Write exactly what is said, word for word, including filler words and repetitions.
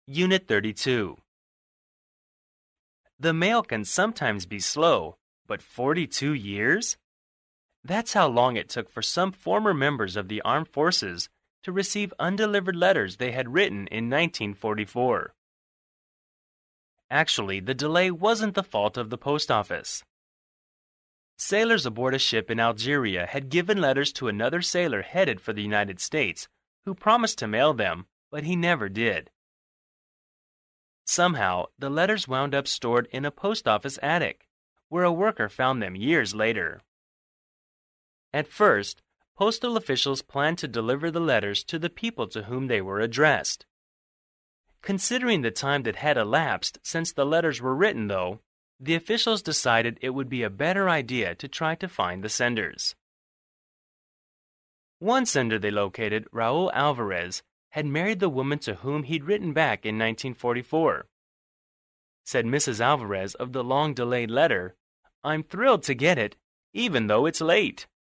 Unit thirty-two. The mail can sometimes be slow, but forty-two years? That's how long it took for some former members of the armed forces to receive undelivered letters they had written in nineteen forty-four. Actually, the delay wasn't the fault of the post office. Sailors aboard a ship in Algeria had given letters to another sailor headed for the United States, who promised to mail them, but he never did. Somehow, the letters wound up stored in a post office attic, where a worker found them years later. At first, postal officials planned to deliver the letters to the people to whom they were addressed. Considering the time that had elapsed since the letters were written, though, the officials decided it would be a better idea to try to find the senders. One sender they located, Raul Alvarez, had married the woman to whom he'd written back in nineteen forty-four. Said Missus Alvarez of the long-delayed letter, "I'm thrilled to get it, even though it's late."